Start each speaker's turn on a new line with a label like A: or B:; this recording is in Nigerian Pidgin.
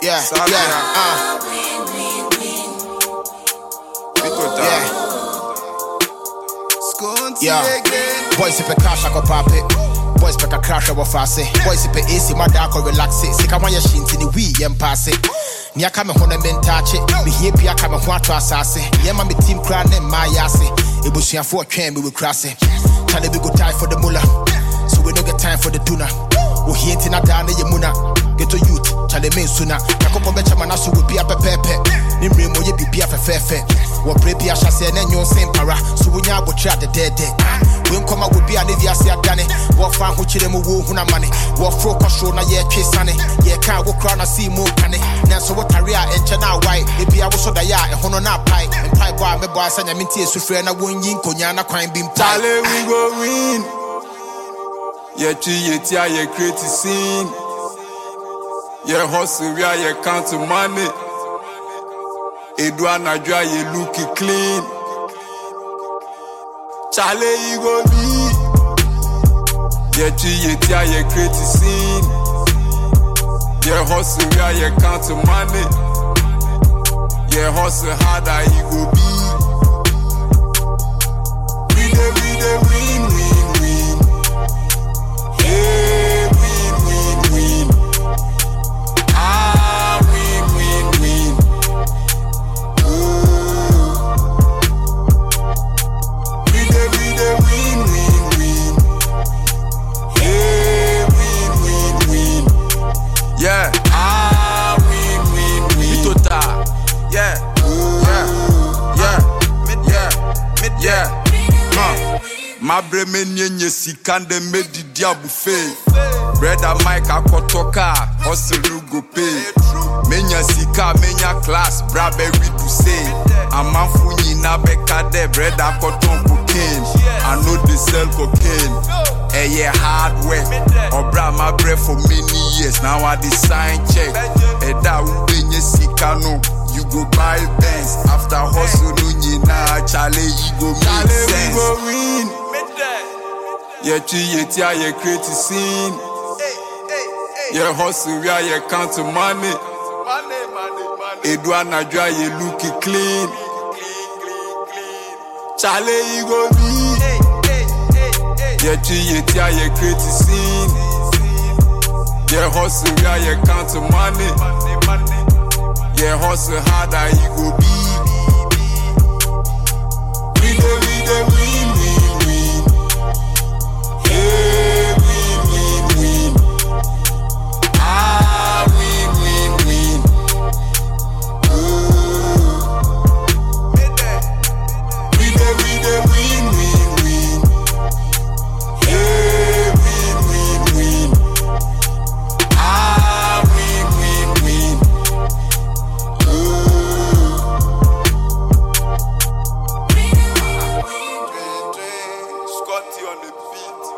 A: Yeah. Boys if a cash I go pop it. Boys pick a crash over fast. Boys if a AC my dark or relax it. Sick I want your shins in the wee and pass it. Nia come home and touch it. Me here pia come home to assassin. Yeah, my team crying in my assy. It was here for a train we will cross it. Charlie we go tie for the mullah. So we don't get time for the tuna. We here in a down in Yamuna. Get to youth, Charlie mean sooner. Taco Becha Manasu will be a pepe. Nimrimo ye be a fefe. What baby I shall say and your same para. So we now will try the dead. We come out with be an Ivia Dane. What fan who chillin' woo huna money. What focus show na ye kiss sunny. Ye can't walk around and see more canny. Now so what area and chana white. If I was so that ya and hono na pie. And pie bar me boy and minty so free and I won yin konyana crime beam.
B: Charlie we go win. Ye tia ye create scene. Ye hustle we ye count money. Edwana dry ye look clean. Charlie you go be. Ye tia ye create scene. Ye hustle we ye count money. Ye hustle harder you go be. We dey win. Hey, win. Ah, win. Ooh. We dey win. Hey, win. Yeah. Ah, win. Mitota. Yeah. Yeah. My bremen yenye sikande medi diabu fe. Brother Mike akotoka, hustle go pay. Menya sika, menya class, brabe we do say. Amanfu nyina beka de, brother koton cocaine. I know they sell cocaine. Yeah, hard work. Obra my bread for many years. Now I design check. Eda ubenye sika no. You go buy Benz. After hustle no nyina, Charlie you go make sense. We go win. Ye tia ye create scene. Ye hustle we ye count money. Edwana dry ye look clean. Charlie you go be. Ye tia ye create scene. Ye hustle we ye count money. Ye hustle harder you go be. We dey win. Hey, win. Ah, win. Ooh. We dey win. Hey, win. Ah, win. Ooh. Scotty on the beat.